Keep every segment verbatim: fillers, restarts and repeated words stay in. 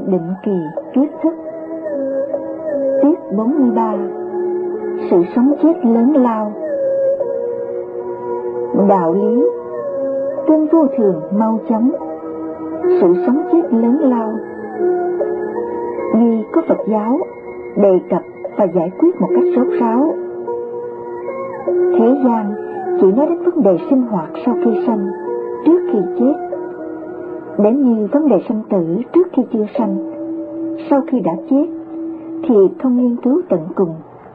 định kỳ kiết thức. Tiết bốn mươi ba. Sự sống chết lớn lao. Đạo lý tương vô thường mau chóng, sự sống chết lớn lao. Như có Phật giáo đề cập và giải quyết một cách rốt ráo. Thế gian chỉ nói đến vấn đề sinh hoạt sau khi sanh, trước khi chết. Đến như vấn đề sanh tử trước khi chưa sanh, sau khi đã chết, thì không nghiên cứu tận cùng.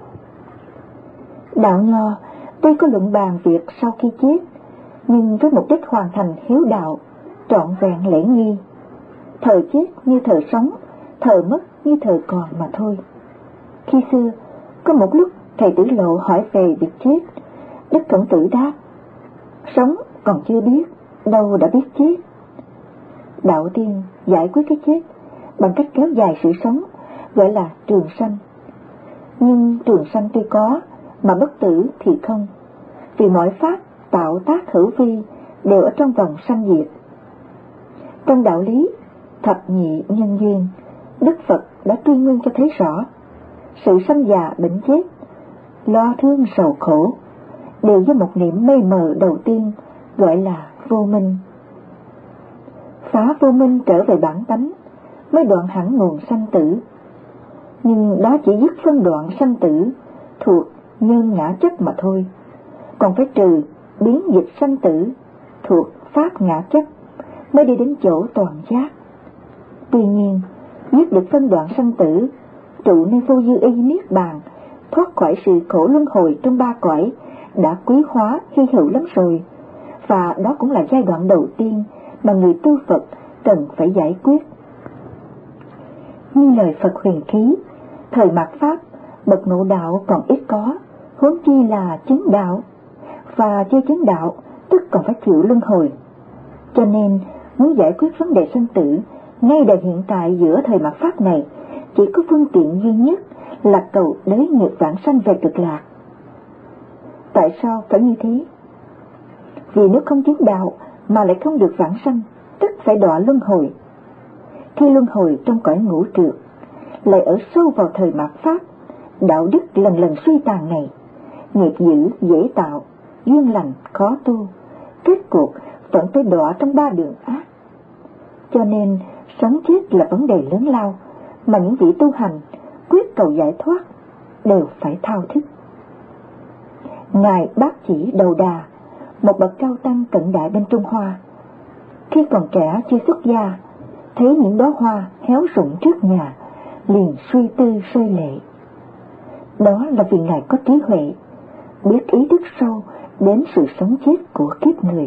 Đạo Nho tuy có luận bàn việc sau khi chết, nhưng với mục đích hoàn thành hiếu đạo, trọn vẹn lễ nghi. Thời chết như thời sống, thời mất như thời còn mà thôi. Khi xưa, có một lúc thầy Tử Lộ hỏi về việc chết, Đức Khổng Tử đáp: sống còn chưa biết, đâu đã biết chết. Đạo Tiên giải quyết cái chết bằng cách kéo dài sự sống, gọi là trường sanh. Nhưng trường sanh tuy có, mà bất tử thì không, vì mọi pháp tạo tác hữu vi đều ở trong vòng sanh diệt. Trong đạo lý thập nhị nhân duyên, Đức Phật đã tuyên nguyên cho thấy rõ sự sanh già bệnh chết, lo thương sầu khổ đều do một niệm mê mờ đầu tiên, gọi là vô minh. Phá vô minh trở về bản tánh mới đoạn hẳn nguồn sanh tử. Nhưng đó chỉ dứt phân đoạn sanh tử thuộc nhân ngã chấp mà thôi, còn phải trừ biến dịch sanh tử thuộc pháp ngã chấp mới đi đến chỗ toàn giác. Tuy nhiên, dứt được phân đoạn sanh tử, trụ nơi vô dư y niết bàn, thoát khỏi sự khổ luân hồi trong ba cõi đã quý hóa hy hữu lắm rồi, và đó cũng là giai đoạn đầu tiên mà người tu Phật cần phải giải quyết. Như lời Phật huyền khí, thời mạt Pháp, bậc ngộ đạo còn ít có, huống chi là chứng đạo, và chưa chứng đạo tức còn phải chịu luân hồi. Cho nên, muốn giải quyết vấn đề sanh tử ngay đời hiện tại giữa thời mạt Pháp này, chỉ có phương tiện duy nhất là cầu đới nghiệp vãng sanh về cực lạc. Tại sao phải như thế? Vì nếu không chứng đạo mà lại không được vãng sanh, tức phải đọa luân hồi. Khi luân hồi trong cõi ngũ trược, lại ở sâu vào thời mạt Pháp, đạo đức lần lần suy tàn này, nghiệp dữ dễ tạo, duyên lành khó tu, kết cuộc vẫn phải đọa trong ba đường ác. Cho nên sống chết là vấn đề lớn lao mà những vị tu hành quyết cầu giải thoát đều phải thao thức. Ngài Bác Chỉ Đầu Đà, một bậc cao tăng cận đại bên Trung Hoa, khi còn trẻ chưa xuất gia, thấy những đóa hoa héo rụng trước nhà, liền suy tư rơi lệ. Đó là vì Ngài có trí huệ, biết ý thức sâu đến sự sống chết của kiếp người.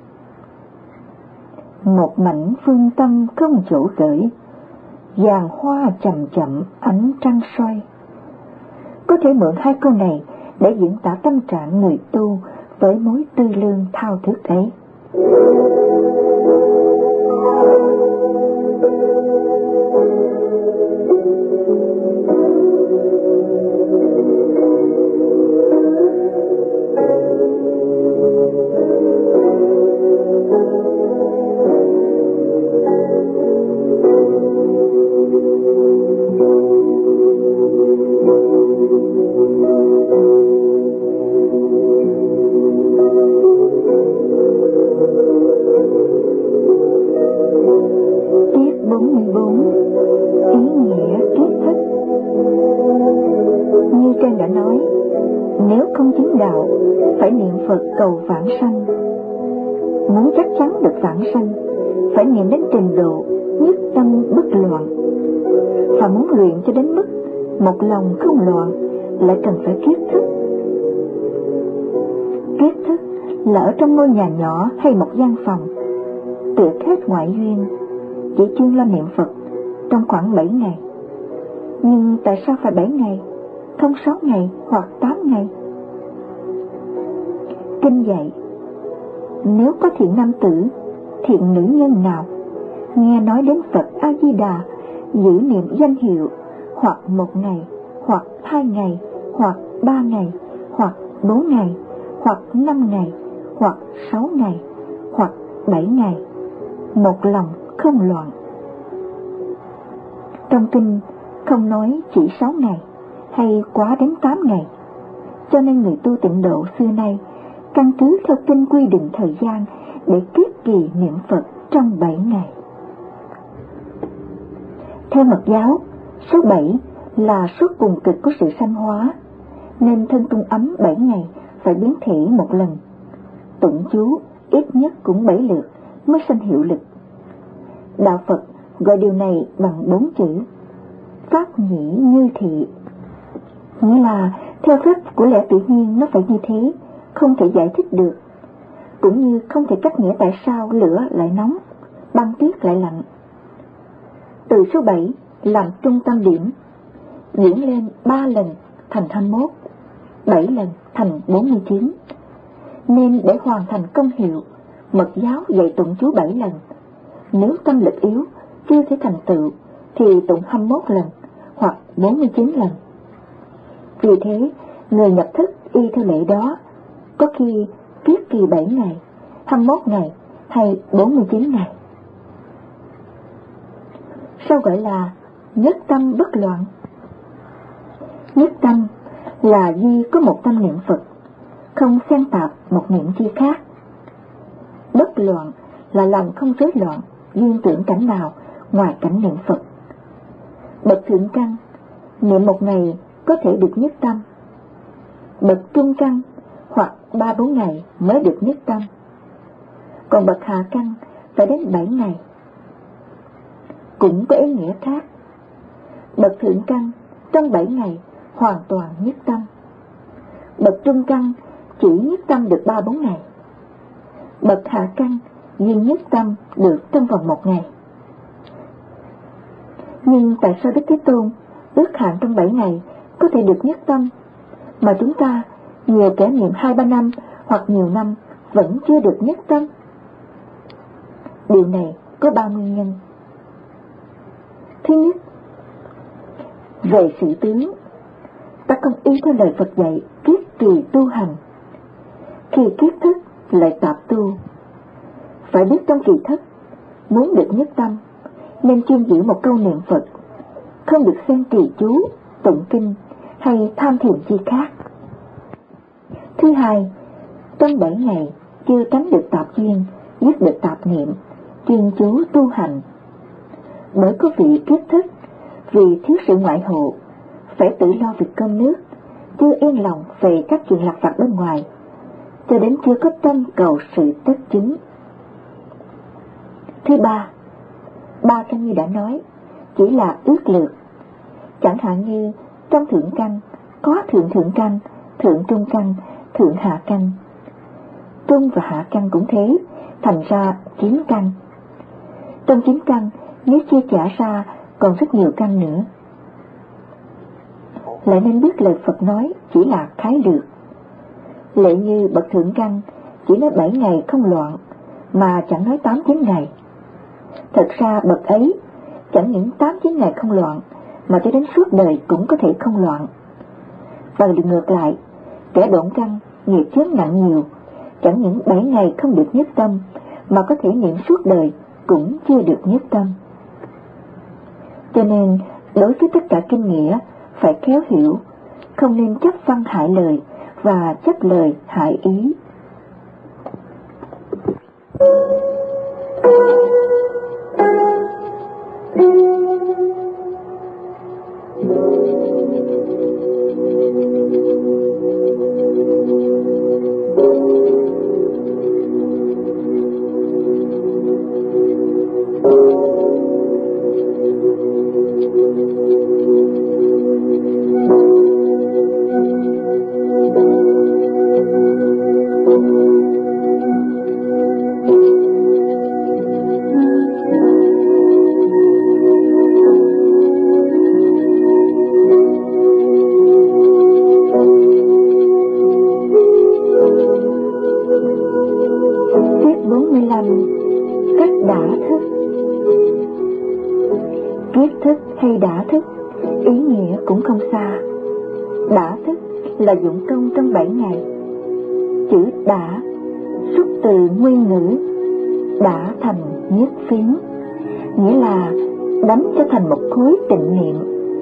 Một mảnh phương tâm không chỗ gửi, vàng hoa chậm chậm ánh trăng soi. Có thể mượn hai câu này để diễn tả tâm trạng người tu với mối tư lương thao thức ấy. Cầu vãng sanh. Muốn chắc chắn được vãng sanh, phải niệm đến trình độ nhất tâm bất loạn. Và muốn luyện cho đến mức một lòng không loạn, lại cần phải kiết thức. Kiết thức là ở trong ngôi nhà nhỏ hay một gian phòng, tuyệt hết ngoại duyên, chỉ chuyên lo niệm Phật trong khoảng bảy ngày. Nhưng tại sao phải bảy ngày, không sáu ngày hoặc tám ngày? Kinh dạy, nếu có thiện nam tử, thiện nữ nhân nào nghe nói đến Phật A-di-đà, giữ niệm danh hiệu hoặc một ngày, hoặc hai ngày, hoặc ba ngày, hoặc bốn ngày, hoặc năm ngày, hoặc sáu ngày, hoặc bảy ngày, một lòng không loạn, Trong kinh không nói chỉ sáu ngày hay quá đến tám ngày, cho nên người tu tịnh độ xưa nay căn cứ theo kinh quy định thời gian để kiết kỳ niệm Phật trong bảy ngày. Theo Mật giáo, số bảy là số cùng cực của sự sanh hóa, nên thân tung ấm bảy ngày phải biến thể một lần. Tụng chú ít nhất cũng bảy lượt mới sanh hiệu lực. Đạo Phật gọi điều này bằng bốn chữ pháp nhĩ như thị, nghĩa là theo phép của lẽ tự nhiên nó phải như thế, không thể giải thích được, cũng như không thể cách nghĩa tại sao lửa lại nóng, băng tuyết lại lạnh. Từ số bảy làm trung tâm điểm, diễn lên ba lần thành hai mươi mốt, bảy lần thành bốn mươi chín. Nên để hoàn thành công hiệu, Mật giáo dạy tụng chú bảy lần. Nếu tâm lực yếu, chưa thể thành tựu, thì tụng hai mươi mốt lần hoặc bốn mươi chín lần. Vì thế, người nhập thức y theo lệ đó, có khi kiết kỳ bảy ngày, hai mươi mốt ngày hay bốn mươi chín ngày. Sao gọi là nhất tâm bất loạn? Nhất tâm là duy có một tâm niệm Phật, không xen tạp một niệm chi khác. Bất loạn là làm không rối loạn duyên tưởng cảnh nào ngoài cảnh niệm Phật. Bậc thượng căn niệm một ngày có thể được nhất tâm, bậc trung căn hoặc ba bốn ngày mới được nhất tâm, còn bậc hạ căn phải đến bảy ngày. Cũng có ý nghĩa khác. Bậc thượng căn trong bảy ngày hoàn toàn nhất tâm, bậc trung căn chỉ nhất tâm được ba bốn ngày, bậc hạ căn duy nhất tâm được trong vòng một ngày. Nhưng tại sao Đức Thế Tôn ước hạn trong bảy ngày có thể được nhất tâm, mà chúng ta nhiều kẻ niệm hai ba năm hoặc nhiều năm vẫn chưa được nhất tâm? Điều này có ba nguyên nhân. Thứ nhất, về sự tướng, ta không y theo lời Phật dạy kiết kỳ tu hành. Khi kiết thức lại tạp tu, phải biết trong kỳ thất muốn được nhất tâm nên chuyên giữ một câu niệm Phật, không được xen trì chú, tụng kinh hay tham thiền chi khác. Thứ hai, trong bảy ngày chưa tránh được tạp duyên, dứt được tạp niệm, chuyên chú tu hành. Bởi có vị kiết thức vì thiếu sự ngoại hộ, phải tự lo việc cơm nước, chưa yên lòng về các chuyện lặt vặt bên ngoài, cho đến chưa có tâm cầu sự tất chứng. Thứ ba, ba căn như đã nói chỉ là ước lược. Chẳng hạn như trong thượng căn có thượng thượng căn, thượng trung căn, thượng hạ căn. Trung và hạ căn cũng thế, thành ra chín căn. Trong chín căn nếu chia trả ra còn rất nhiều căn nữa. Lại nên biết lời Phật nói chỉ là khái lược. Lệ như bậc thượng căn chỉ nói bảy ngày không loạn, mà chẳng nói tám chín ngày. Thật ra bậc ấy chẳng những tám chín ngày không loạn, mà cho đến suốt đời cũng có thể không loạn. Và ngược lại, kẻ độn căn nghiệp chướng nặng nhiều, chẳng những bảy ngày không được nhất tâm, mà có thể niệm suốt đời cũng chưa được nhất tâm. Cho nên đối với tất cả kinh nghĩa phải khéo hiểu, không nên chấp văn hại lời và chấp lời hại ý. Là dụng công trong bảy ngày. Chữ đã xuất từ nguyên ngữ đã thành nhất phiến, nghĩa là đánh cho thành một khối tịnh niệm.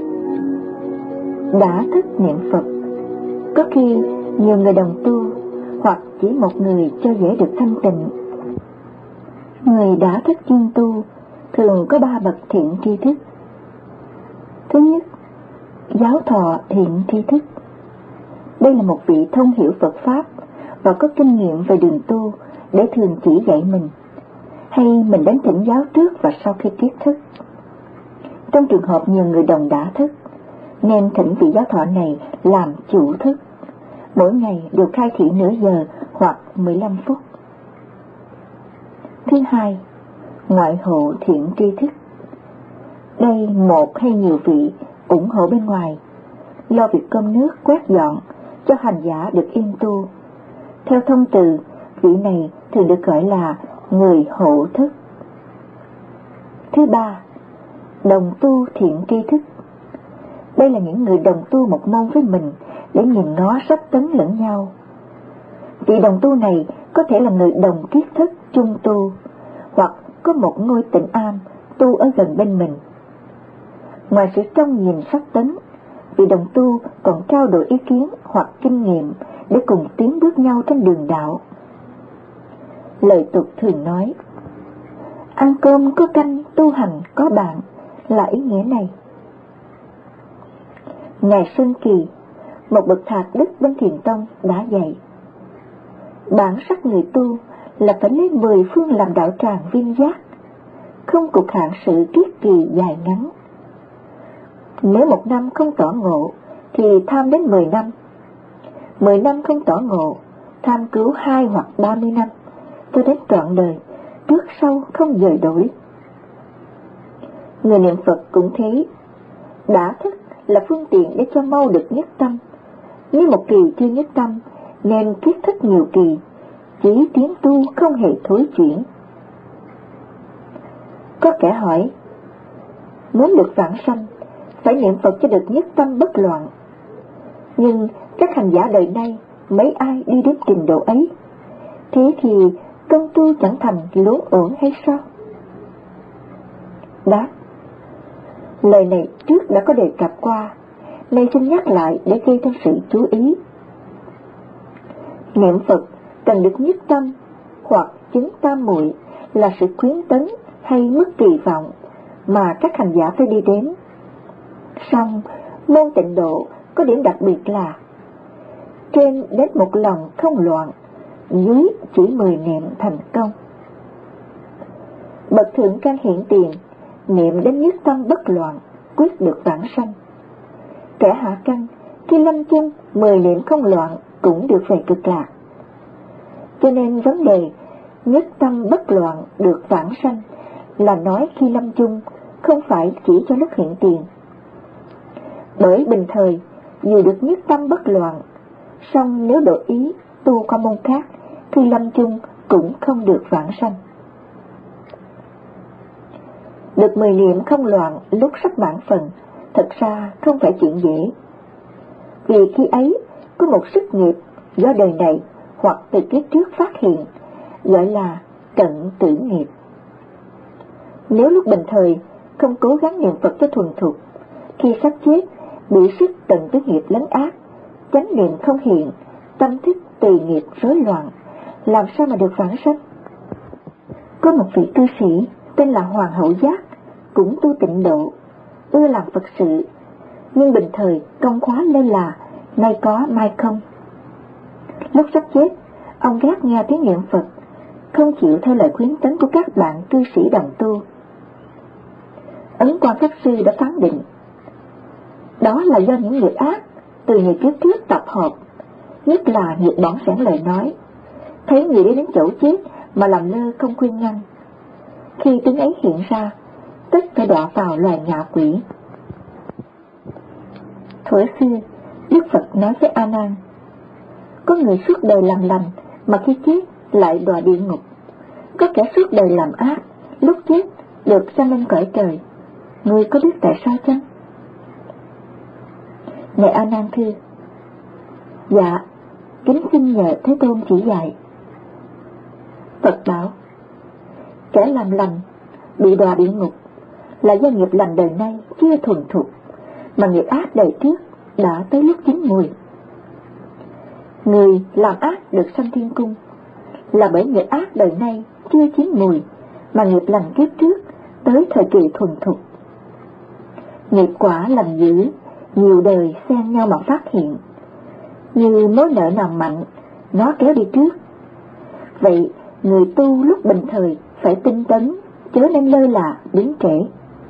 Đã thức niệm Phật, có khi nhiều người đồng tu hoặc chỉ một người cho dễ được thanh tịnh. Người đã thức chuyên tu thường có ba bậc thiện tri thức. Thứ nhất, giáo thọ thiện tri thức. Đây là một vị thông hiểu Phật Pháp và có kinh nghiệm về đường tu để thường chỉ dạy mình, hay mình đến thỉnh giáo trước và sau khi tiết thức. Trong trường hợp nhiều người đồng đã thức, nên thỉnh vị giáo thọ này làm chủ thức, mỗi ngày được khai thị nửa giờ hoặc mười lăm phút. Thứ hai, ngoại hộ thiện tri thức. Đây một hay nhiều vị ủng hộ bên ngoài, lo việc cơm nước quét dọn cho hành giả được yên tu. Theo thông từ, vị này thường được gọi là người hộ thức. Thứ ba, đồng tu thiện tri thức. Đây là những người đồng tu một môn với mình để nhìn ngó sắp tấn lẫn nhau. Vị đồng tu này có thể là người đồng kiết thức chung tu, hoặc có một ngôi tịnh am tu ở gần bên mình. Ngoài sự trông nhìn sắc tấn, vị đồng tu còn trao đổi ý kiến hoặc kinh nghiệm để cùng tiến bước nhau trên đường đạo. Lời tục thường nói, ăn cơm có canh, tu hành có bạn, là ý nghĩa này. Ngài Sơn Kỳ, một bậc thạc đức bên Thiền Tông đã dạy, bản sắc người tu là phải lấy mười phương làm đạo tràng viên giác, không cuộc hạn sự kiết kỳ dài ngắn. Nếu một năm không tỏ ngộ thì tham đến mười năm, mười năm không tỏ ngộ tham cứu hai hoặc ba mươi năm, cho đến trọn đời, trước sau không dời đổi. Người niệm Phật cũng thế, đã thức là phương tiện để cho mau được nhất tâm. Như một kỳ chưa nhất tâm nên kiết thức nhiều kỳ, chỉ tiến tu không hề thối chuyển. Có kẻ hỏi, muốn được vãng sanh phải niệm Phật cho được nhất tâm bất loạn, nhưng các hành giả đời nay mấy ai đi đến trình độ ấy? Thế thì công tu chẳng thành luống uổng hay sao? Đáp, lời này trước đã có đề cập qua, nay xin nhắc lại để gây thêm sự chú ý. Niệm Phật cần được nhất tâm hoặc chứng tam muội là sự khuyến tấn hay mức kỳ vọng mà các hành giả phải đi đến. Song môn tịnh độ có điểm đặc biệt là trên đến một lòng không loạn, dưới chỉ mười niệm thành công. Bậc thượng căn hiện tiền niệm đến nhất tâm bất loạn, quyết được vãng sanh. Kẻ hạ căn khi lâm chung mười niệm không loạn cũng được về cực lạc. Cho nên vấn đề nhất tâm bất loạn được vãng sanh là nói khi lâm chung, không phải chỉ cho lúc hiện tiền. Bởi bình thời dù được nhất tâm bất loạn, song nếu đổi ý tu qua môn khác, khi lâm chung cũng không được vãng sanh. Được mười niệm không loạn lúc sắp mãn phần thật ra không phải chuyện dễ, vì khi ấy có một sức nghiệp do đời này hoặc từ kiếp trước phát hiện, gọi là cận tử nghiệp. Nếu lúc bình thời không cố gắng niệm Phật cho thuần thục, khi sắp chết bị sức cận tử nghiệp lấn át, chánh niệm không hiện, tâm thức tùy nghiệp rối loạn, làm sao mà được vãng sanh? Có một vị cư sĩ tên là Hoàng Hậu Giác, cũng tu tịnh độ, ưa làm Phật sự, nhưng bình thời công khóa lơ là, nay có mai không. Lúc sắp chết, ông ghét nghe tiếng niệm Phật, không chịu theo lời khuyến tấn của các bạn cư sĩ đồng tu. Ấn Quang Pháp Sư đã phán định, đó là do những người ác từ nhiều kiếp trước tập hợp, nhất là nghiệp bỏng sẻn lời nói, thấy người đi đến chỗ chết mà làm lơ không khuyên ngăn. Khi tướng ấy hiện ra, tất phải đọa vào loài ngạ quỷ. Thuở xưa, Đức Phật nói với A Nan, có người suốt đời làm lành mà khi chết lại đọa địa ngục, có kẻ suốt đời làm ác, lúc chết được sanh lên cõi trời. Ngươi có biết tại sao chăng? Ngài A Nan thưa, dạ, kính xin nhờ Thế Tôn chỉ dạy. Phật bảo, kẻ làm lành bị đọa địa ngục là do nghiệp lành đời nay chưa thuần thục, mà nghiệp ác đời trước đã tới lúc chín mùi. Người làm ác được sanh thiên cung là bởi nghiệp ác đời nay chưa chín mùi, mà nghiệp lành kiếp trước tới thời kỳ thuần thục. Nghiệp quả lành dữ, nhiều đời xen nhau mà phát hiện, như mối nợ nào mạnh, nó kéo đi trước. Vậy người tu lúc bình thời phải tinh tấn, chớ nên lơ là đứng trễ.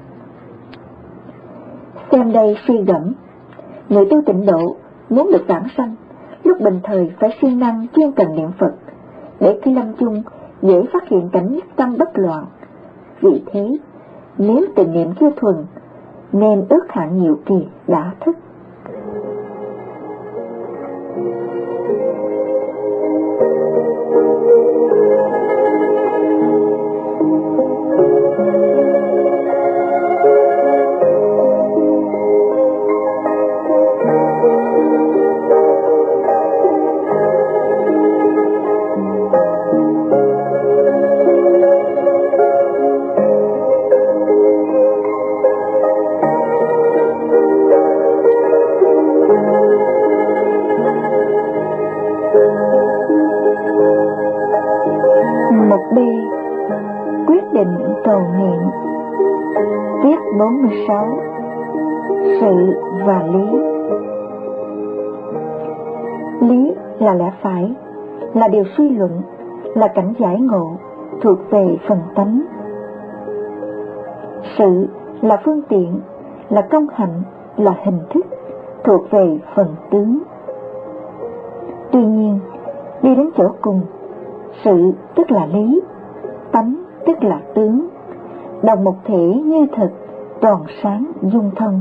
Xem đây suy gẫm, người tu tịnh độ muốn được vãng sanh, lúc bình thời phải siêng năng chuyên cần niệm Phật, để khi lâm chung dễ phát hiện cảnh nhất tâm bất loạn. Vì thế, nếu tình niệm chưa thuần, nên ước hạn nhiều kỳ đã thức. bốn mươi sáu. Sự và lý. Lý là lẽ phải, là điều suy luận, là cảnh giải ngộ, thuộc về phần tánh. Sự là phương tiện, là công hạnh, là hình thức, thuộc về phần tướng. Tuy nhiên, đi đến chỗ cùng, sự tức là lý, tánh tức là tướng, đồng một thể như thực, tròn sáng dung thông.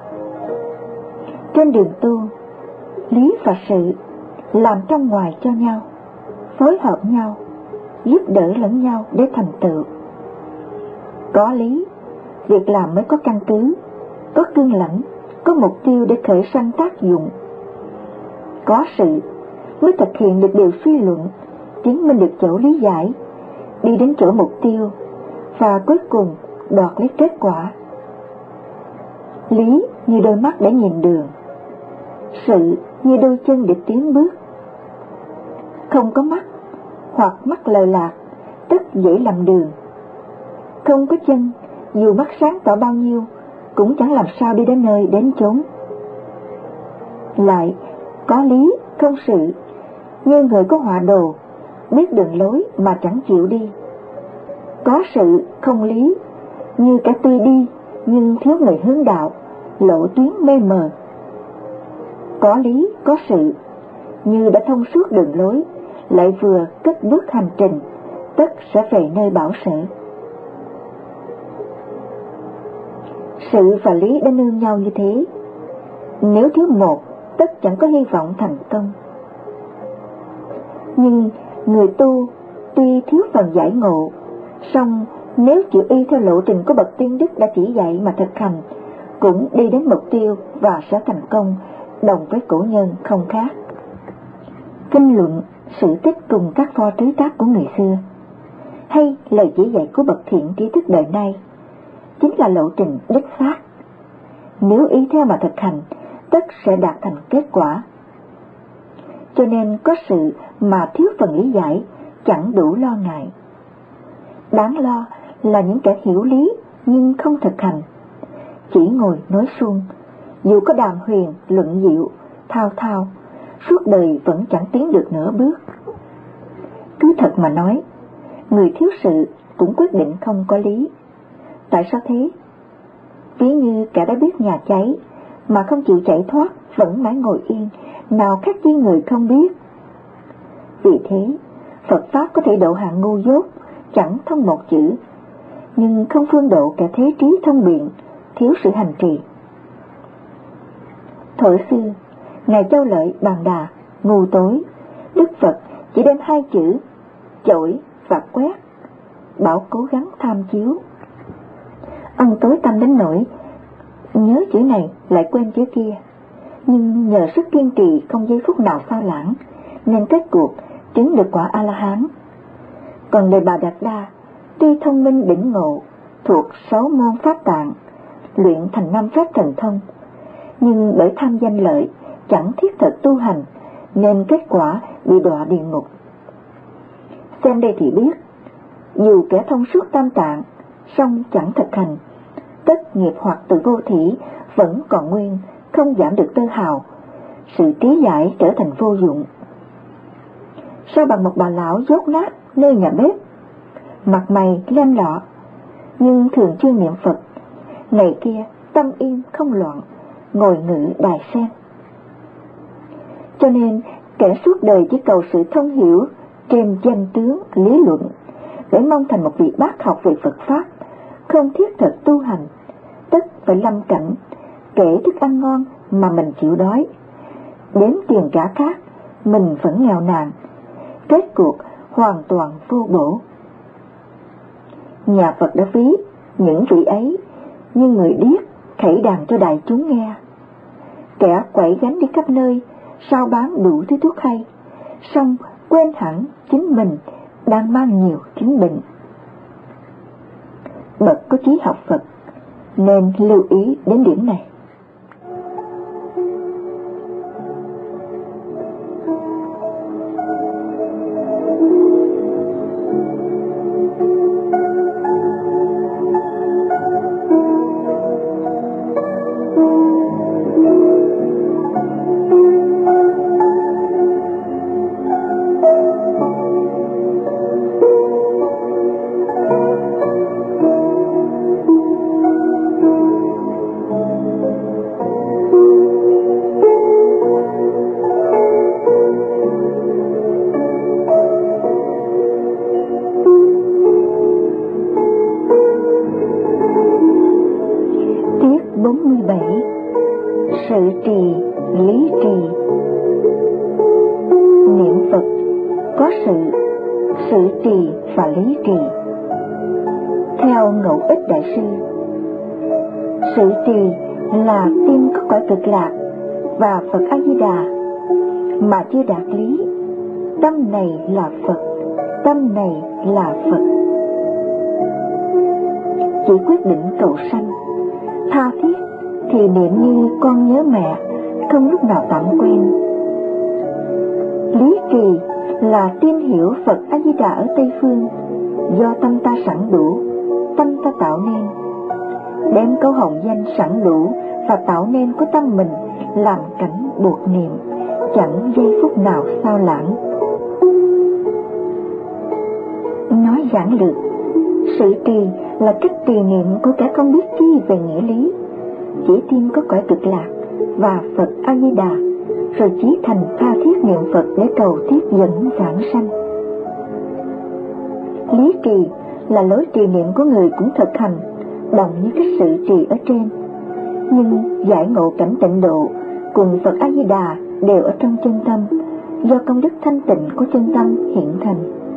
Trên đường tu, lý và sự làm trong ngoài cho nhau, phối hợp nhau, giúp đỡ lẫn nhau để thành tựu. Có lý, việc làm mới có căn cứ, có cương lãnh, có mục tiêu để khởi sanh tác dụng. Có sự mới thực hiện được điều suy luận, chứng minh được chỗ lý giải, đi đến chỗ mục tiêu và cuối cùng đoạt lấy kết quả. Lý như đôi mắt để nhìn đường, sự như đôi chân để tiến bước. Không có mắt hoặc mắt lờ lạc, tất dễ lầm đường. Không có chân, dù mắt sáng tỏ bao nhiêu, cũng chẳng làm sao đi đến nơi đến chốn. Lại có lý không sự, như người có họa đồ, biết đường lối mà chẳng chịu đi. Có sự không lý, như kẻ tuy đi nhưng thiếu người hướng đạo, lộ tuyến mê mờ. Có lý có sự, như đã thông suốt đường lối, lại vừa cất bước hành trình, tất sẽ về nơi bảo sở. Sự và lý đã nương nhau như thế, nếu thiếu một, tất chẳng có hy vọng thành công. Nhưng người tu tuy thiếu phần giải ngộ, song nếu chịu y theo lộ trình của bậc tiên đức đã chỉ dạy mà thực hành, cũng đi đến mục tiêu và sẽ thành công, đồng với cổ nhân không khác. Kinh luận, sự tích cùng các pho trứ tác của người xưa, hay lời chỉ dạy của bậc thiện trí thức đời nay, chính là lộ trình đích xác. Nếu ý theo mà thực hành, tất sẽ đạt thành kết quả. Cho nên có sự mà thiếu phần lý giải, chẳng đủ lo ngại. Đáng lo là những kẻ hiểu lý nhưng không thực hành, chỉ ngồi nói suông, dù có đàm huyền, luận diệu, thao thao, suốt đời vẫn chẳng tiến được nửa bước. Cứ thật mà nói, người thiếu sự cũng quyết định không có lý. Tại sao thế? Ví như kẻ đã biết nhà cháy mà không chịu chạy thoát, vẫn mãi ngồi yên, nào khác chi người không biết. Vì thế, Phật Pháp có thể độ hạng ngu dốt, chẳng thông một chữ, nhưng không phương độ kẻ thế trí thông biện, thiếu sự hành trì. Thuở xưa, Ngài Châu Lợi Bàn Đà, ngu tối, Đức Phật chỉ đem hai chữ chổi và quét, bảo cố gắng tham chiếu. Ông tối tâm đến nỗi nhớ chữ này lại quên chữ kia, nhưng nhờ sức kiên trì không giây phút nào sao lãng, nên kết cuộc chứng được quả A-la-hán. Còn đời bà Đạt Đa, tuy thông minh đỉnh ngộ, thuộc sáu môn pháp tạng, luyện thành năm phép thần thông, nhưng bởi tham danh lợi, chẳng thiết thực tu hành, nên kết quả bị đọa địa ngục. Xem đây thì biết, dù kẻ thông suốt tam tạng, song chẳng thực hành, tất nghiệp hoặc từ vô thỉ vẫn còn nguyên, không giảm được tơ hào, sự trí giải trở thành vô dụng. Sao bằng một bà lão dốt nát nơi nhà bếp, mặt mày lem lọ, nhưng thường chuyên niệm Phật, ngày kia tâm yên không loạn, ngồi ngự đài sen. Cho nên kẻ suốt đời chỉ cầu sự thông hiểu trên danh tướng lý luận, để mong thành một vị bác học về Phật Pháp, không thiết thực tu hành, tất phải lâm cảnh kể thức ăn ngon mà mình chịu đói, đếm tiền cả khác mình vẫn nghèo nàn, kết cuộc hoàn toàn vô bổ. Nhà Phật đã ví những vị ấy như người điếc khẩy đàn cho đại chúng nghe, kẻ quẩy gánh đi khắp nơi, sao bán đủ thứ thuốc hay, song quên hẳn chính mình đang mang nhiều chứng bệnh. Bậc có trí học Phật nên lưu ý đến điểm này. Sự trì, lý trì. Niệm Phật có sự, sự trì và lý trì. Theo Ngẫu Ích Đại Sư, sự trì là tim có cõi Cực Lạc và Phật A Di Đà, mà chưa đạt lý. Tâm này là Phật, tâm này là Phật. Chỉ quyết định cầu sanh, tha thiết thì niệm như con nhớ mẹ, không lúc nào tạm quên. Lý trì là tin hiểu Phật A Di Đà ở Tây Phương, do tâm ta sẵn đủ, tâm ta tạo nên. Đem câu hồng danh sẵn đủ và tạo nên của tâm mình làm cảnh buộc niệm, chẳng giây phút nào sao lãng. Nói giản lược, sự trì là cách trì niệm của kẻ không biết chi về nghĩa lý, chỉ tin có cõi Cực Lạc và Phật A Di Đà, rồi chí thành tha thiết niệm Phật để cầu tiếp dẫn giảng sanh. Lý trì là lối trì niệm của người cũng thực hành, đồng như cách sự trì ở trên, nhưng giải ngộ cảnh tịnh độ cùng Phật A Di Đà đều ở trong chân tâm, do công đức thanh tịnh của chân tâm hiện thành.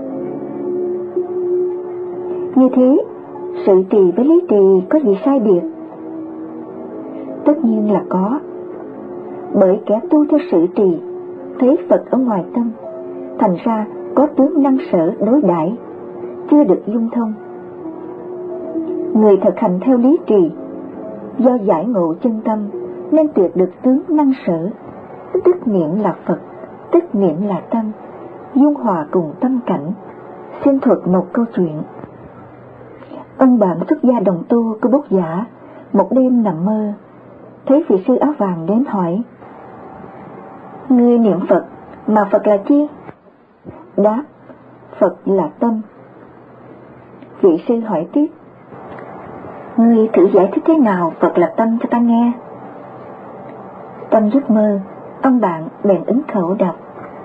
Như thế, sự trì với lý trì có gì sai biệt? Tất nhiên là có. Bởi kẻ tu theo sự trì, thấy Phật ở ngoài tâm, thành ra có tướng năng sở đối đãi, chưa được dung thông. Người thực hành theo lý trì, do giải ngộ chân tâm nên tuyệt được tướng năng sở, tức niệm là Phật, tức niệm là tâm, dung hòa cùng tâm cảnh. Xin thuật một câu chuyện. Ông bạn xuất gia đồng tu của Bốc Giả một đêm nằm mơ, thấy vị sư áo vàng đến hỏi: "Ngươi niệm Phật, mà Phật là chi?" Đáp: "Phật là tâm." Vị sư hỏi tiếp: "Ngươi thử giải thích thế nào Phật là tâm cho ta nghe." Trong giấc mơ, ông bạn bèn ứng khẩu đọc: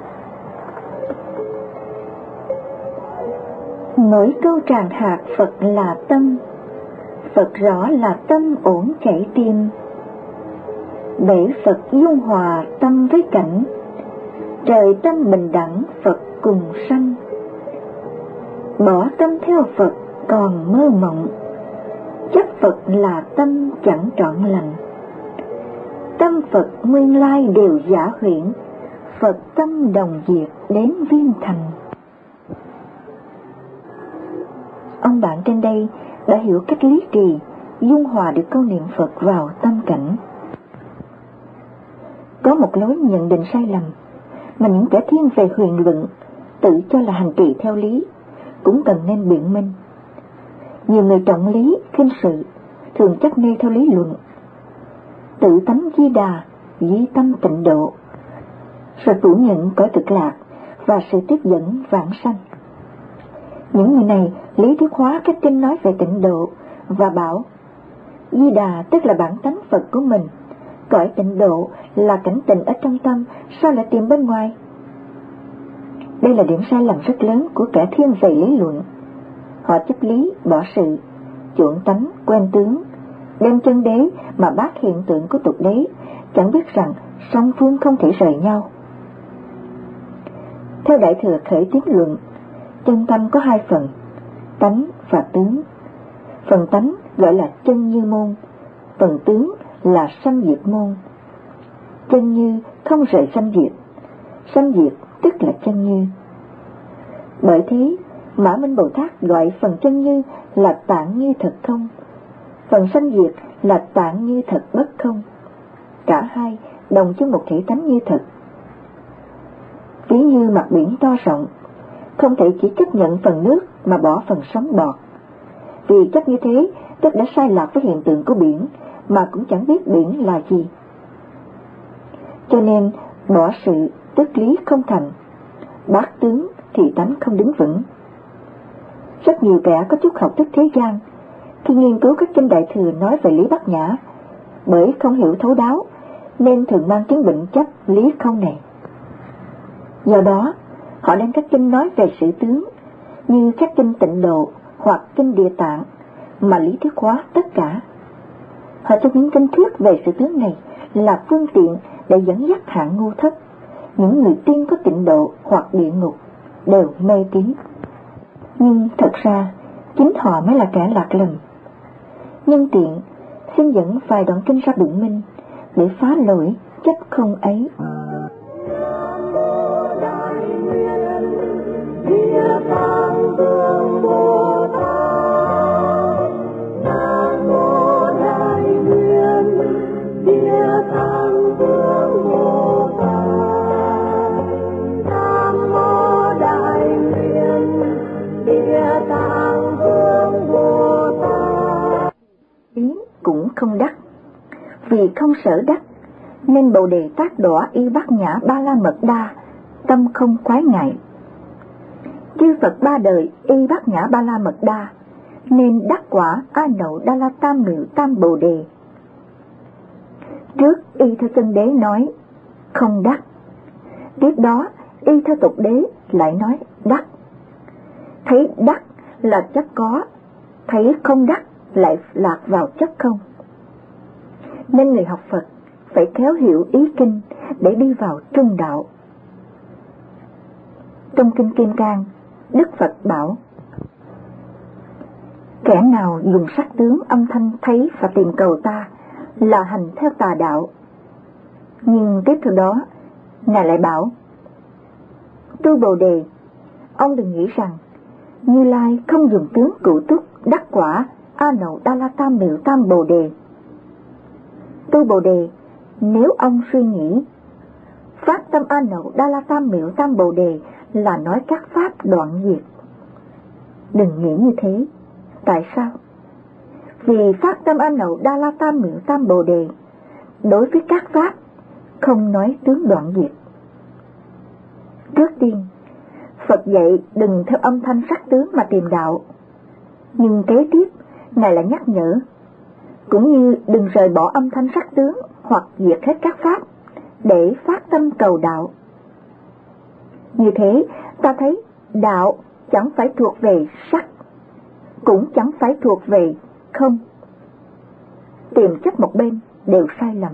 "Mỗi câu tràng hạt Phật là tâm, Phật rõ là tâm ổn chảy tim. Bể Phật dung hòa tâm với cảnh, trời tâm bình đẳng Phật cùng sanh. Bỏ tâm theo Phật còn mơ mộng, chấp Phật là tâm chẳng trọn lành. Tâm Phật nguyên lai đều giả huyễn, Phật tâm đồng diệt đến viên thành." Ông bạn trên đây đã hiểu cách lý trì, dung hòa được câu niệm Phật vào tâm cảnh. Có một lối nhận định sai lầm mà những kẻ thiên về huyền luận tự cho là hành trì theo lý cũng cần nên biện minh. Nhiều người trọng lý, khinh sự, thường chấp mê theo lý luận, tự tánh Di Đà, dí tâm tịnh độ, rồi phủ nhận cõi cực lạc và sự tiếp dẫn vãng sanh. Những người này lý thuyết hóa các kinh nói về tịnh độ và bảo Di Đà tức là bản tánh Phật của mình, cõi tịnh độ là cảnh tịnh ở trong tâm, sao lại tìm bên ngoài? Đây là điểm sai lầm rất lớn của kẻ thiên về lý luận. Họ chấp lý bỏ sự, chuộng tánh quen tướng, đem chân đế mà bác hiện tượng của tục đế, chẳng biết rằng song phương không thể rời nhau. Theo Đại Thừa Khởi Tiến Luận, chân tâm có hai phần, tánh và tướng. Phần tánh gọi là chân như môn, phần tướng là sanh diệt môn. Chân như không rời sanh diệt, sanh diệt tức là chân như. Bởi thế, Mã Minh Bồ Tát gọi phần chân như là tạng như thật không, phần sanh diệt là tạng như thật bất không. Cả hai đồng chung một thể tánh như thật. Ví như mặt biển to rộng, không thể chỉ chấp nhận phần nước mà bỏ phần sóng bọt. Vì chấp như thế, tức đã sai lạc với hiện tượng của biển, mà cũng chẳng biết biển là gì. Cho nên, bỏ sự tức lý không thành, bác tướng thì tánh không đứng vững. Rất nhiều kẻ có chút học thức thế gian, khi nghiên cứu các kinh Đại Thừa nói về lý bát nhã, bởi không hiểu thấu đáo, nên thường mang chứng bệnh chấp lý không này. Do đó, họ đem các kinh nói về sự tướng, như các kinh Tịnh Độ hoặc kinh Địa Tạng, mà lý thuyết hóa tất cả. Họ cho những kinh thuyết về sự tướng này là phương tiện để dẫn dắt hạng ngu thất, những người tiên có tịnh độ hoặc địa ngục, đều mê tín. Nhưng thật ra, chính họ mới là kẻ lạc lầm. Nhân tiện, xin dẫn vài đoạn kinh ra biện minh, để phá lỗi chấp không ấy. Cũng không đắc, vì không sở đắc, nên Bồ Đề tác đọa y bát nhã ba la mật đa, tâm không quái ngại. Chư Phật ba đời y bát nhã ba la mật đa, nên đắc quả A Nậu Đa La Tam Miệu Tam Bồ Đề. Trước y theo chân đế nói không đắc, tiếp đó y theo tục đế lại nói đắc. Thấy đắc là chất có, thấy không đắc lại lạc vào chất không. Nên người học Phật phải khéo hiểu ý kinh để đi vào trung đạo. Trong kinh Kim Cang, Đức Phật bảo: kẻ nào dùng sắc tướng âm thanh thấy và tìm cầu ta là hành theo tà đạo. Nhưng tiếp theo đó, Ngài lại bảo: Tu Bồ Đề, ông đừng nghĩ rằng Như Lai không dùng tướng cụ túc đắc quả A Nậu Đa La Tam Miệu Tam Bồ Đề. Tu Bồ Đề, nếu ông suy nghĩ phát tâm A Nậu Đa La Tam Miệu Tam Bồ Đề là nói các pháp đoạn diệt, đừng nghĩ như thế. Tại sao? Vì phát tâm A Nậu Đa La Tam Miệu Tam Bồ Đề đối với các pháp không nói tướng đoạn diệt. Trước tiên, Phật dạy đừng theo âm thanh sắc tướng mà tìm đạo. Nhưng kế tiếp, Ngài lại nhắc nhở, cũng như đừng rời bỏ âm thanh sắc tướng hoặc diệt hết các pháp để phát tâm cầu đạo. Như thế, ta thấy đạo chẳng phải thuộc về sắc, cũng chẳng phải thuộc về không. Tìm chấp một bên đều sai lầm.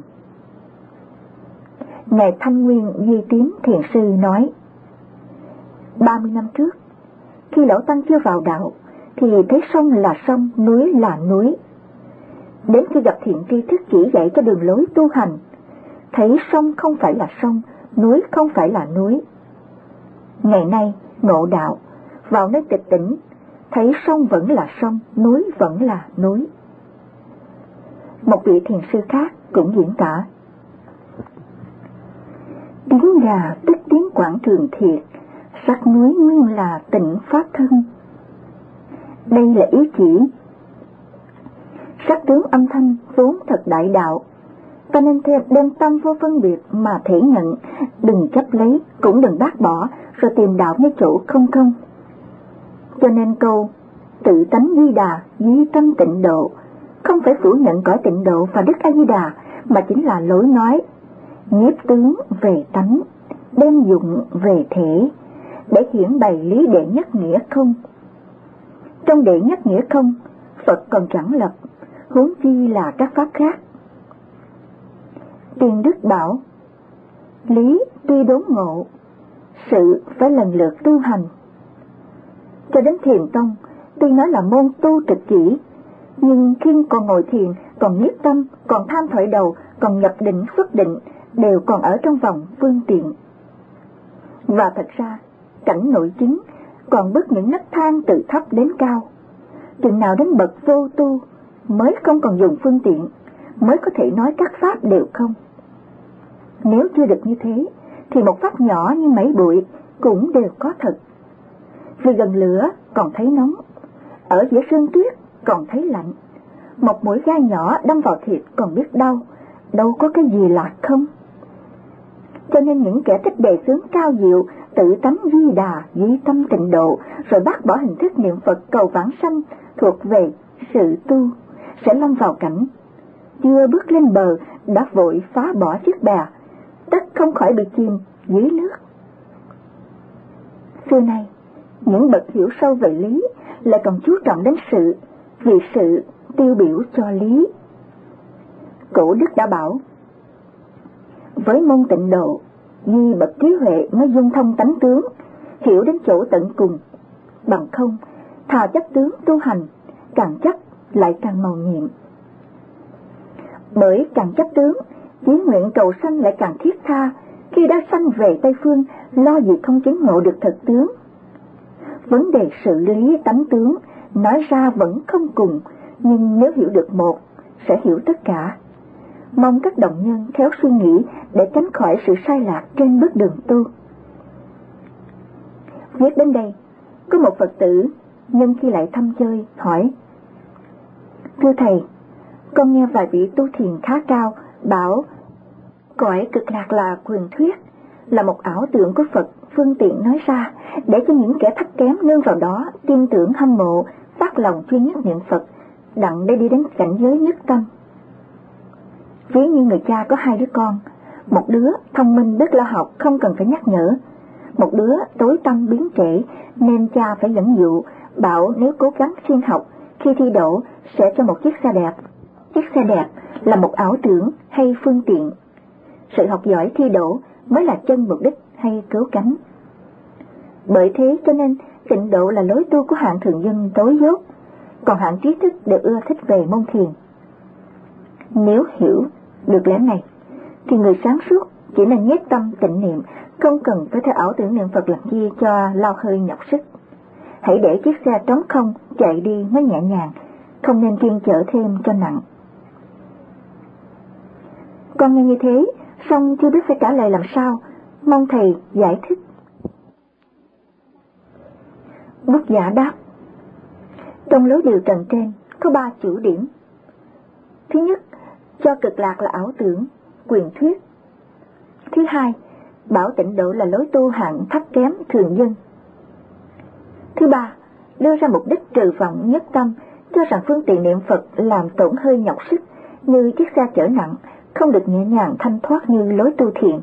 Ngài Thanh Nguyên Duy Tiến Thiền Sư nói, ba mươi năm trước, khi Lão Tăng chưa vào đạo, thì thấy sông là sông, núi là núi. Đến khi gặp thiện tri thức chỉ dạy cho đường lối tu hành, thấy sông không phải là sông, núi không phải là núi. Ngày nay, ngộ đạo, vào nơi tịch tỉnh, thấy sông vẫn là sông, núi vẫn là núi. Một vị thiền sư khác cũng diễn tả: tiếng gà tức tiếng quảng trường thiệt, sắc núi nguyên là tịnh pháp thân. Đây là ý chỉ sắc tướng âm thanh vốn thật đại đạo, ta nên thêm đem tâm vô phân biệt mà thể nhận, đừng chấp lấy cũng đừng bác bỏ, rồi tìm đạo nơi chỗ không không. Cho nên câu tự tánh Di Đà duy tâm tịnh độ không phải phủ nhận cõi tịnh độ và Đức A Di Đà, mà chính là lối nói nhiếp tướng về tánh, đem dụng về thể, để hiển bày lý đệ nhất nghĩa không. Trong đệ nhất nghĩa không, Phật còn chẳng lập, huống chi là các pháp khác. Tiên Đức bảo: lý tuy đốn ngộ, sự phải lần lượt tu hành. Cho đến Thiền tông, tuy nói là môn tu trực chỉ, nhưng khi còn ngồi thiền, còn nhiếp tâm, còn tham thoại đầu, còn nhập định xuất định, đều còn ở trong vòng phương tiện. Và thật ra, cảnh nội chứng còn bước những nấc thang từ thấp đến cao. Chừng nào đến bậc vô tu mới không còn dùng phương tiện, mới có thể nói các pháp đều không. Nếu chưa được như thế, thì một pháp nhỏ như mấy bụi cũng đều có thật. Vì gần lửa còn thấy nóng, ở giữa sương tuyết còn thấy lạnh. Một mũi gai nhỏ đâm vào thịt còn biết đau, đâu có cái gì là không. Cho nên những kẻ thích đề xướng cao diệu, tự tánh Di Đà, duy tâm tịnh độ, rồi bác bỏ hình thức niệm Phật cầu vãng sanh thuộc về sự tu, sẽ lâm vào cảnh chưa bước lên bờ đã vội phá bỏ chiếc bè, tất không khỏi bị chìm dưới nước. Xưa nay, những bậc hiểu sâu về lý lại còn chú trọng đến sự, vì sự tiêu biểu cho lý. Cổ đức đã bảo: với môn tịnh độ, duy bậc trí huệ mới dung thông tánh tướng, hiểu đến chỗ tận cùng. Bằng không, thà chấp tướng tu hành, càng chấp lại càng màu nhiệm. Bởi càng chấp tướng, chí nguyện cầu sanh lại càng thiết tha, khi đã sanh về Tây Phương, lo gì không chứng ngộ được thực tướng. Vấn đề xử lý tánh tướng, nói ra vẫn không cùng, nhưng nếu hiểu được một, sẽ hiểu tất cả. Mong các đồng nhân khéo suy nghĩ để tránh khỏi sự sai lạc trên bước đường tu. Viết đến đây, có một Phật tử nhân khi lại thăm chơi hỏi: thưa thầy, con nghe vài vị tu thiền khá cao bảo cõi cực lạc là quyền thuyết, là một ảo tưởng của Phật phương tiện nói ra để cho những kẻ thấp kém nương vào đó tin tưởng hâm mộ, phát lòng chuyên nhất niệm Phật, đặng để đi đến cảnh giới nhất tâm. Ví như người cha có hai đứa con, một đứa thông minh biết lo học không cần phải nhắc nhở, một đứa tối tăm biến trễ nên cha phải dẫn dụ, bảo nếu cố gắng siêng học, khi thi đỗ sẽ cho một chiếc xe đẹp. Chiếc xe đẹp là một ảo tưởng hay phương tiện. Sự học giỏi thi đỗ mới là chân mục đích hay cứu cánh. Bởi thế cho nên tịnh độ là lối tu của hạng thường dân tối dốt, còn hạng trí thức đều ưa thích về môn thiền. Nếu hiểu được lẽ này, thì người sáng suốt chỉ nên nhét tâm tịnh niệm, không cần phải theo ảo tưởng niệm Phật làm chi cho lao hơi nhọc sức. Hãy để chiếc xe trống không chạy đi nó nhẹ nhàng, không nên kiêng chở thêm cho nặng. Con nghe như thế, song chưa biết phải trả lời làm sao, mong thầy giải thích. Bút giả đáp: trong lối điều trần trên có ba chủ điểm. Thứ nhất, cho cực lạc là ảo tưởng, quyền thuyết. Thứ hai, bảo tịnh độ là lối tu hạng thấp kém thường dân. Thứ ba, đưa ra mục đích trừ vọng nhất tâm, cho rằng phương tiện niệm Phật làm tổn hơi nhọc sức như chiếc xe chở nặng, không được nhẹ nhàng thanh thoát như lối tu thiền.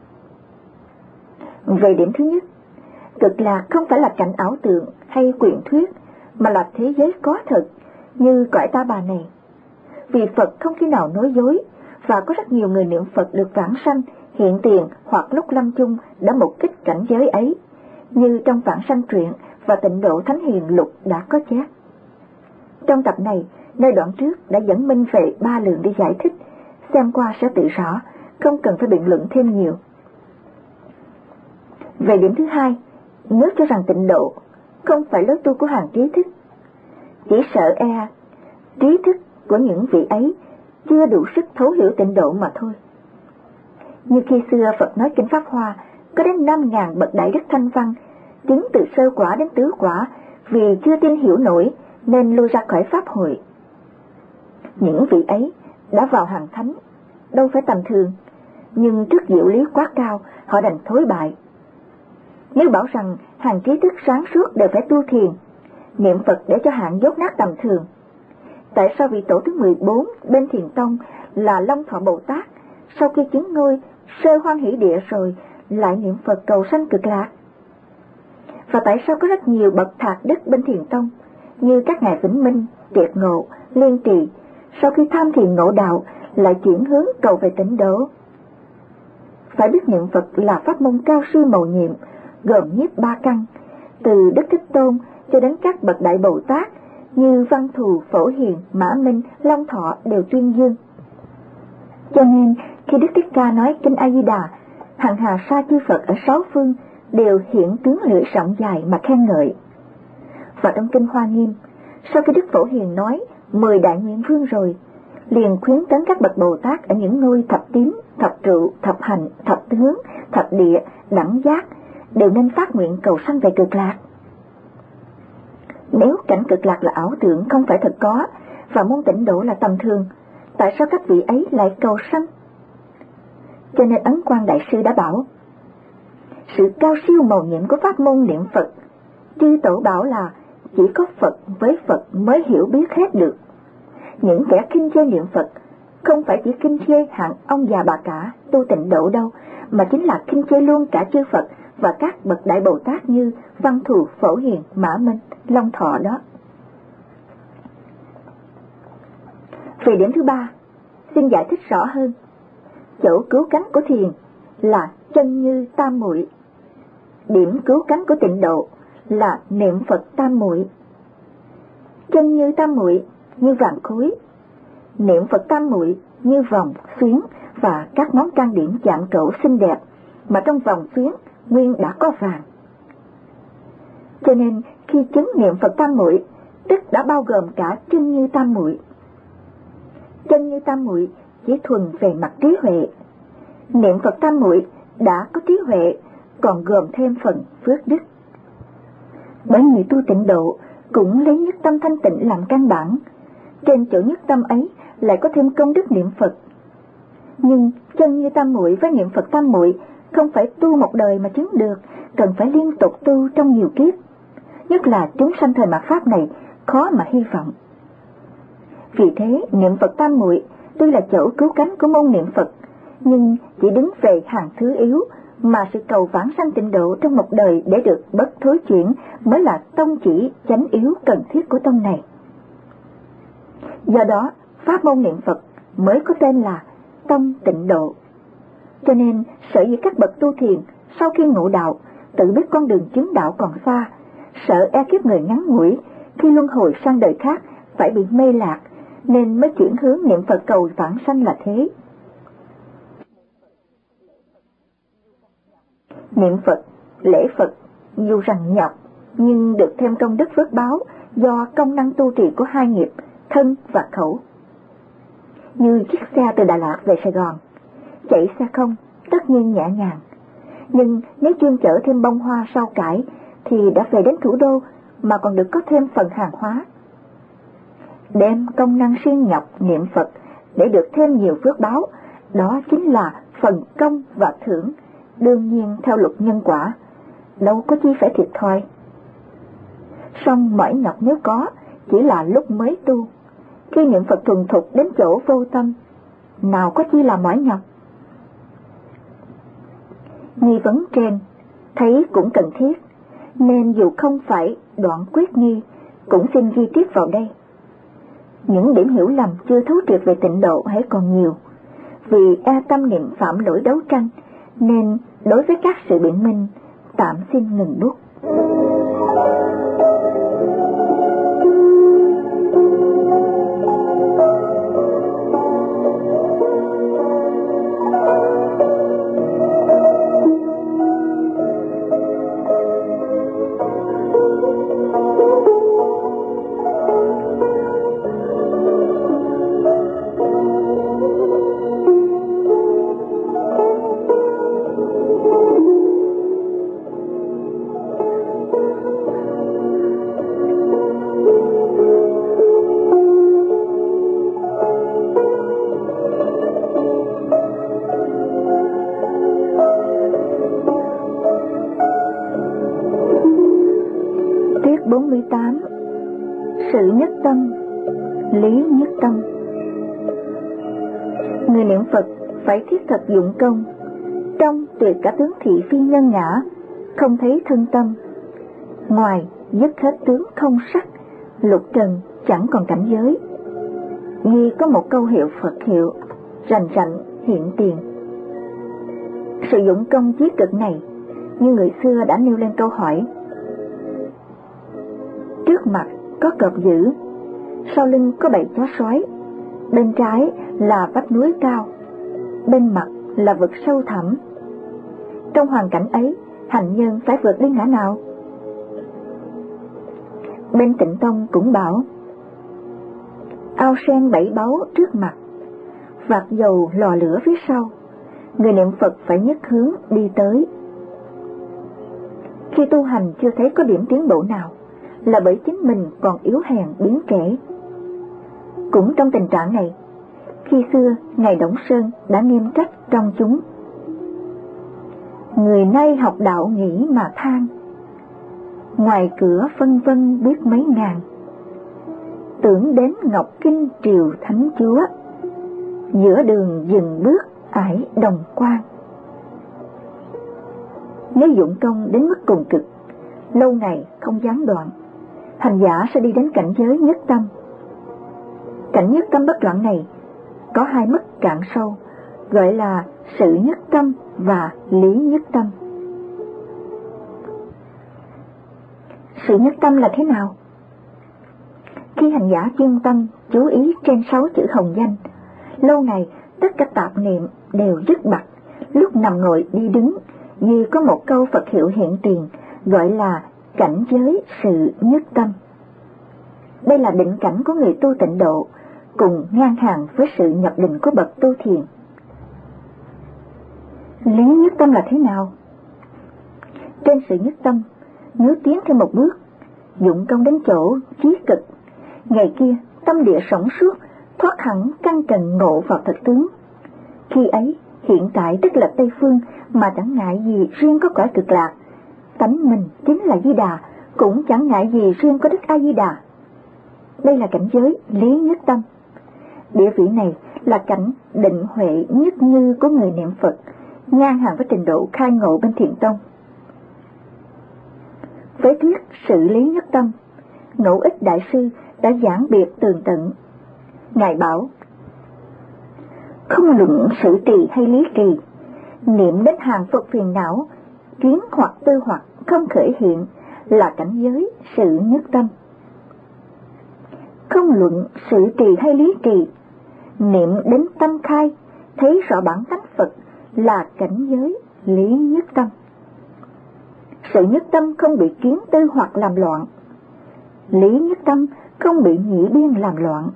Về điểm thứ nhất, cực lạc không phải là cảnh ảo tưởng hay quyền thuyết, mà là thế giới có thật như cõi ta bà này. Vì Phật không khi nào nói dối, và có rất nhiều người niệm Phật được vãng sanh, hiện tiền hoặc lúc lâm chung đã mục kích cảnh giới ấy, như trong Vãng Sanh Truyện và Tịnh Độ Thánh Hiền Lục đã có chép. Trong tập này, nơi đoạn trước đã dẫn minh về ba lượng để giải thích, xem qua sẽ tự rõ, không cần phải biện luận thêm nhiều. Về điểm thứ hai, nếu cho rằng tịnh độ không phải lối tu của hàng trí thức, chỉ sợ e trí thức của những vị ấy chưa đủ sức thấu hiểu tịnh độ mà thôi. Như khi xưa Phật nói Kinh Pháp Hoa, có đến năm ngàn bậc đại đức thanh văn, chứng từ sơ quả đến tứ quả, vì chưa tin hiểu nổi nên lui ra khỏi Pháp hội. Những vị ấy đã vào hàng thánh, đâu phải tầm thường, nhưng trước diệu lý quá cao, họ đành thối bại. Nếu bảo rằng hàng trí thức sáng suốt đều phải tu thiền, niệm Phật để cho hạng dốt nát tầm thường, tại sao vị tổ thứ mười bốn bên Thiền Tông là Long Thọ Bồ Tát sau khi chứng ngôi sơ hoan hỷ địa rồi lại niệm Phật cầu sanh cực lạc? Và tại sao có rất nhiều bậc thạc đức bên Thiền Tông như các ngài Vĩnh Minh, Triệt Ngộ, Liên Trì sau khi tham thiền ngộ đạo lại chuyển hướng cầu về tịnh độ? Phải biết niệm Phật là pháp môn cao siêu mầu nhiệm, gồm nhiếp ba căn, từ Đức Thích Tôn cho đến các bậc đại Bồ Tát như Văn Thù, Phổ Hiền, Mã Minh, Long Thọ đều tuyên dương. Cho nên khi Đức Thích Ca nói Kinh A Di Đà, hằng hà sa chư Phật ở sáu phương đều hiện tướng lưỡi rộng dài mà khen ngợi. Và trong Kinh Hoa Nghiêm, sau khi Đức Phổ Hiền nói mười đại nguyện vương rồi, liền khuyến tấn các bậc Bồ Tát ở những ngôi thập tín, thập trụ, thập hành, thập tướng, thập địa, đẳng giác đều nên phát nguyện cầu sanh về cực lạc. Nếu cảnh cực lạc là ảo tưởng không phải thật có, và môn tịnh độ là tầm thường, tại sao các vị ấy lại cầu sanh? Cho nên Ấn Quang Đại Sư đã bảo, sự cao siêu mầu nhiệm của pháp môn niệm Phật, chư tổ bảo là chỉ có Phật với Phật mới hiểu biết hết được. Những kẻ khinh chê niệm Phật không phải chỉ khinh chê hạng ông già bà cả tu tịnh độ đâu, mà chính là khinh chê luôn cả chư Phật và các bậc đại Bồ Tát như Văn Thù, Phổ Hiền, Mã Minh, Long Thọ đó. Về điểm thứ ba, xin giải thích rõ hơn. Chỗ cứu cánh của thiền là chân như tam muội, điểm cứu cánh của tịnh độ là niệm Phật tam muội. Chân như tam muội như vàng khối, niệm Phật tam muội như vòng, xuyến và các món trang điểm chạm trổ xinh đẹp, mà trong vòng xuyến nguyên đã có vàng. Cho nên khi chứng niệm Phật tam muội, tức đã bao gồm cả chân như tam muội. Chân như tam muội chỉ thuần về mặt trí huệ, niệm Phật tam muội đã có trí huệ, còn gồm thêm phần phước đức. Bởi người tu tịnh độ cũng lấy nhất tâm thanh tịnh làm căn bản, trên chỗ nhất tâm ấy lại có thêm công đức niệm Phật. Nhưng chân như tam muội với niệm Phật tam muội không phải tu một đời mà chứng được, cần phải liên tục tu trong nhiều kiếp. Nhất là chúng sanh thời mạt Pháp này khó mà hy vọng. Vì thế niệm Phật tam muội tuy là chỗ cứu cánh của môn niệm Phật, nhưng chỉ đứng về hàng thứ yếu, mà sự cầu vãng sanh tịnh độ trong một đời để được bất thối chuyển mới là tông chỉ chánh yếu cần thiết của tông này. Do đó pháp môn niệm Phật mới có tên là tông tịnh độ. Cho nên sở dĩ các bậc tu thiền sau khi ngộ đạo tự biết con đường chứng đạo còn xa, sợ e kiếp người ngắn ngủi, khi luân hồi sang đời khác phải bị mê lạc, nên mới chuyển hướng niệm Phật cầu vãng sanh là thế. Niệm Phật, lễ Phật dù rằng nhọc, nhưng được thêm công đức phước báo do công năng tu trì của hai nghiệp thân và khẩu. Như chiếc xe từ Đà Lạt về Sài Gòn, chạy xe không tất nhiên nhẹ nhàng, nhưng nếu chuyên chở thêm bông hoa rau cải thì đã về đến thủ đô mà còn được có thêm phần hàng hóa. Đem công năng siêng nhọc niệm Phật để được thêm nhiều phước báo, đó chính là phần công và thưởng, đương nhiên theo luật nhân quả, đâu có chi phải thiệt thòi. Song mỏi nhọc nếu có, chỉ là lúc mới tu, khi niệm Phật thuần thục đến chỗ vô tâm, nào có chi là mỏi nhọc. Nghi vấn trên thấy cũng cần thiết, nên dù không phải đoạn quyết nghi, cũng xin ghi tiếp vào đây. Những điểm hiểu lầm chưa thấu triệt về tịnh độ hãy còn nhiều, vì e tâm niệm phạm lỗi đấu tranh, nên đối với các sự biện minh tạm xin ngừng bút. bốn mươi tám. Sự nhất tâm, lý nhất tâm. Người niệm Phật phải thiết thực dụng công, trong tuyệt cả tướng thị phi nhân ngã, không thấy thân tâm. Ngoài dứt hết tướng không sắc, lục trần chẳng còn cảnh giới. Ghi có một câu hiệu Phật hiệu, rành rành hiện tiền. Sự dụng công chí cực này, như người xưa đã nêu lên câu hỏi: trước mặt có cọp dữ, sau lưng có bầy chó sói, bên trái là vách núi cao, bên mặt là vực sâu thẳm. Trong hoàn cảnh ấy, hành nhân phải vượt đi ngã nào? Bên Tịnh Tông cũng bảo: ao sen bảy báu trước mặt, vạc dầu lò lửa phía sau, người niệm Phật phải nhất hướng đi tới. Khi tu hành chưa thấy có điểm tiến bộ nào, là bởi chính mình còn yếu hèn biến kể. Cũng trong tình trạng này, khi xưa Ngài Đổng Sơn đã nghiêm trách trong chúng: người nay học đạo nghĩ mà than, ngoài cửa phân vân biết mấy ngàn, tưởng đến Ngọc Kinh triều Thánh Chúa, giữa đường dừng bước ải đồng quan. Nếu dụng công đến mức cùng cực, lâu ngày không gián đoạn, hành giả sẽ đi đến cảnh giới nhất tâm. Cảnh nhất tâm bất loạn này có hai mức cạn sâu, gọi là sự nhất tâm và lý nhất tâm. Sự nhất tâm là thế nào? Khi hành giả chuyên tâm chú ý trên sáu chữ hồng danh, lâu ngày tất cả tạp niệm đều dứt bặt, lúc nằm ngồi đi đứng như có một câu Phật hiệu hiện tiền, gọi là cảnh giới sự nhất tâm. Đây là định cảnh của người tu tịnh độ, cùng ngang hàng với sự nhập định của bậc tu thiền. Lý nhất tâm là thế nào? Trên sự nhất tâm, nếu tiến thêm một bước, dụng công đến chỗ chí cực, ngày kia tâm địa sống suốt, thoát hẳn căn trần ngộ vào thực tướng. Khi ấy, hiện tại tức là Tây Phương, mà chẳng ngại gì riêng có cõi cực lạc. Tánh mình chính là Di Đà, cũng chẳng ngại gì riêng có Đức A Di Đà. Đây là cảnh giới lý nhất tâm. Địa vị này là cảnh định huệ nhất như của người niệm Phật, ngang hàng với trình độ khai ngộ bên Thiền Tông. Với thuyết sự lý nhất tâm, Ngẫu Ích Đại Sư đã giảng biệt tường tận. Ngài bảo: không luận sự trì hay lý trì, niệm đến hàng Phật phiền não, kiến hoặc tư hoặc không khởi hiện, là cảnh giới sự nhất tâm. Không luận sự trì hay lý trì, niệm đến tâm khai, thấy rõ bản tánh Phật, là cảnh giới lý nhất tâm. Sự nhất tâm không bị kiến tư hoặc làm loạn, lý nhất tâm không bị nhị biên làm loạn.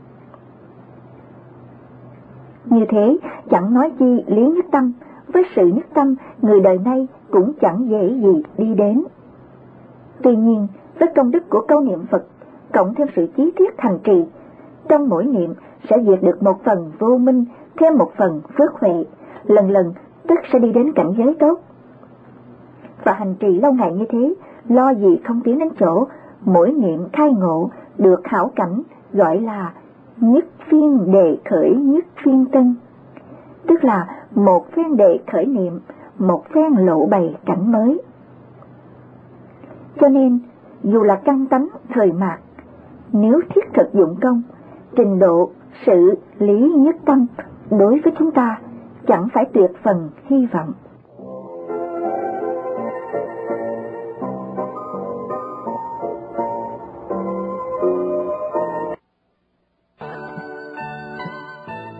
Như thế, chẳng nói chi lý nhất tâm, với sự nhất tâm, người đời nay cũng chẳng dễ gì đi đến. Tuy nhiên, với công đức của câu niệm Phật, cộng thêm sự chí thiết thành trì, trong mỗi niệm sẽ diệt được một phần vô minh, thêm một phần phước huệ, lần lần tức sẽ đi đến cảnh giới tốt. Và hành trì lâu ngày như thế, lo gì không tiến đến chỗ mỗi niệm khai ngộ được hảo cảnh, gọi là nhất phiên đề khởi nhất phiên tân, tức là một phen đề khởi niệm, một phen lộ bày cảnh mới. Cho nên, dù là căn tánh thời mạt, nếu thiết thực dụng công, trình độ sự lý nhất tâm đối với chúng ta chẳng phải tuyệt phần hy vọng.